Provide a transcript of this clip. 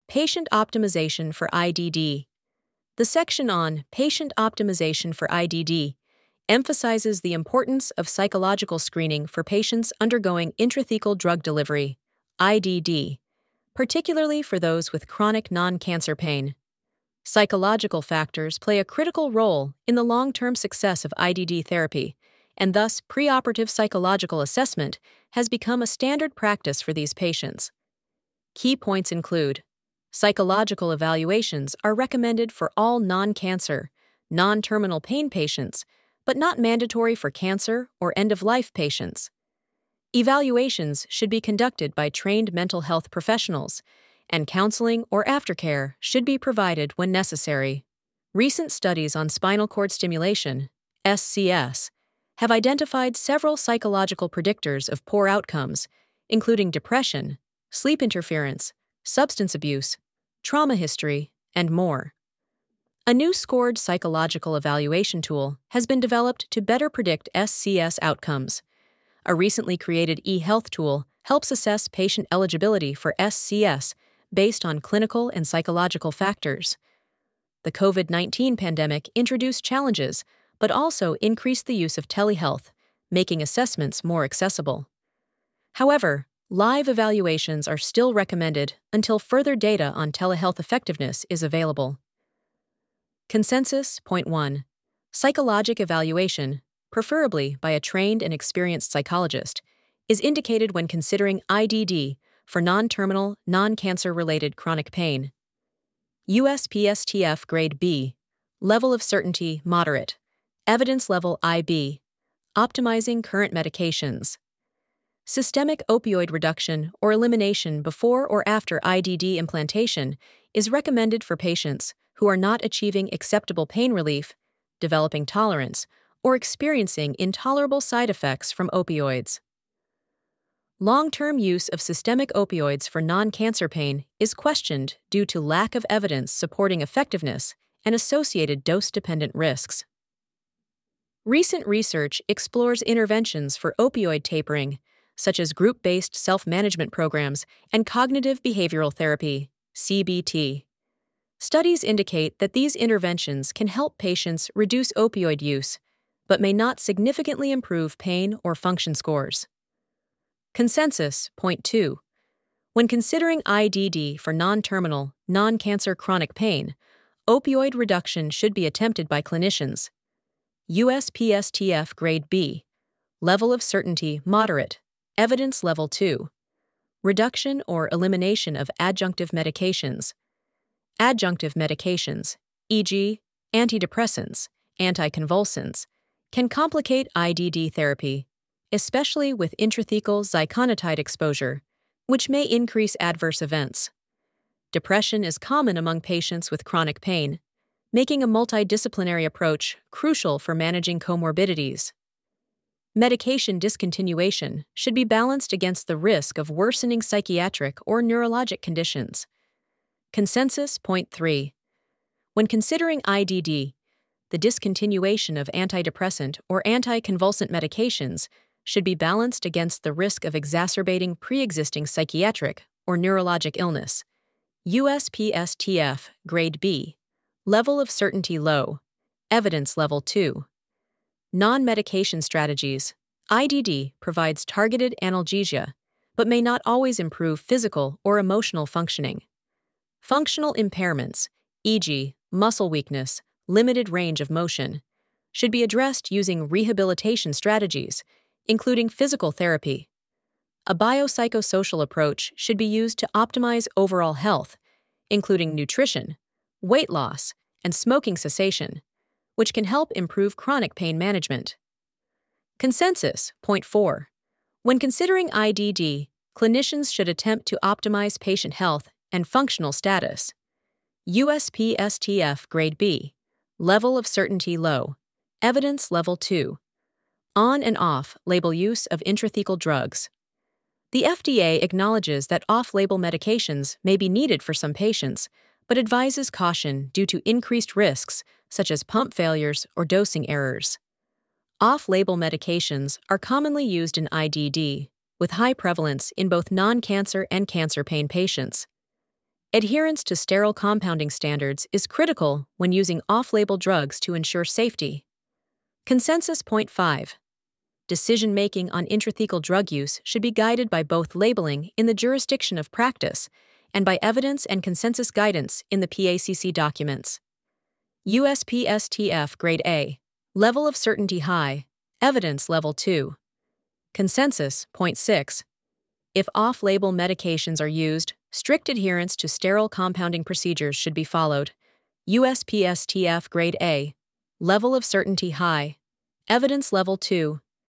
Patient Optimization for IDD. The section on Patient Optimization for IDD emphasizes the importance of psychological screening for patients undergoing intrathecal drug delivery, IDD, particularly for those with chronic non-cancer pain. Psychological factors play a critical role in the long-term success of IDD therapy, and thus preoperative psychological assessment has become a standard practice for these patients. Key points include: psychological evaluations are recommended for all non-cancer, non-terminal pain patients, but not mandatory for cancer or end-of-life patients. Evaluations should be conducted by trained mental health professionals, and counseling or aftercare should be provided when necessary. Recent studies on spinal cord stimulation, SCS, have identified several psychological predictors of poor outcomes, including depression, sleep interference, substance abuse, trauma history, and more. A new scored psychological evaluation tool has been developed to better predict SCS outcomes. A recently created e-health tool helps assess patient eligibility for SCS based on clinical and psychological factors. The COVID-19 pandemic introduced challenges, but also increased the use of telehealth, making assessments more accessible. However, live evaluations are still recommended until further data on telehealth effectiveness is available. Consensus. Point 1. Psychologic evaluation, preferably by a trained and experienced psychologist, is indicated when considering IDD for non-terminal, non-cancer-related chronic pain. USPSTF Grade B, level of certainty moderate, evidence level IB, optimizing current medications. Systemic opioid reduction or elimination before or after IDD implantation is recommended for patients who are not achieving acceptable pain relief, developing tolerance, or experiencing intolerable side effects from opioids. Long-term use of systemic opioids for non-cancer pain is questioned due to lack of evidence supporting effectiveness and associated dose-dependent risks. Recent research explores interventions for opioid tapering, such as group-based self-management programs and cognitive behavioral therapy, CBT. Studies indicate that these interventions can help patients reduce opioid use, but may not significantly improve pain or function scores. Consensus. Point 2. When considering IDD for non-terminal, non-cancer chronic pain, opioid reduction should be attempted by clinicians. USPSTF Grade B, level of certainty moderate, evidence level 2. Reduction or elimination of adjunctive medications. Adjunctive medications, e.g., antidepressants, anticonvulsants, can complicate IDD therapy, especially with intrathecal ziconotide exposure, which may increase adverse events. Depression is common among patients with chronic pain, making a multidisciplinary approach crucial for managing comorbidities. Medication discontinuation should be balanced against the risk of worsening psychiatric or neurologic conditions. Consensus. Point 3. When considering IDD, the discontinuation of antidepressant or anticonvulsant medications should be balanced against the risk of exacerbating pre-existing psychiatric or neurologic illness. USPSTF Grade B, level of certainty low, evidence level 2. Non-medication strategies. IDD provides targeted analgesia, but may not always improve physical or emotional functioning. Functional impairments, e.g., muscle weakness, limited range of motion, should be addressed using rehabilitation strategies, including physical therapy. A biopsychosocial approach should be used to optimize overall health, including nutrition, weight loss, and smoking cessation, which can help improve chronic pain management. Consensus. Point 4. When considering IDD, clinicians should attempt to optimize patient health and functional status. USPSTF Grade B, level of certainty low, evidence level 2. On and off-label use of intrathecal drugs. The FDA acknowledges that off-label medications may be needed for some patients, but advises caution due to increased risks such as pump failures or dosing errors. Off-label medications are commonly used in IDD, with high prevalence in both non-cancer and cancer pain patients. Adherence to sterile compounding standards is critical when using off-label drugs to ensure safety. Consensus Point 5. Decision-making on intrathecal drug use should be guided by both labeling in the jurisdiction of practice and by evidence and consensus guidance in the PACC documents. USPSTF Grade A. Level of certainty high. Evidence level 2. Consensus Point 6. If off-label medications are used, strict adherence to sterile compounding procedures should be followed. USPSTF Grade A. Level of certainty high. Evidence level 2.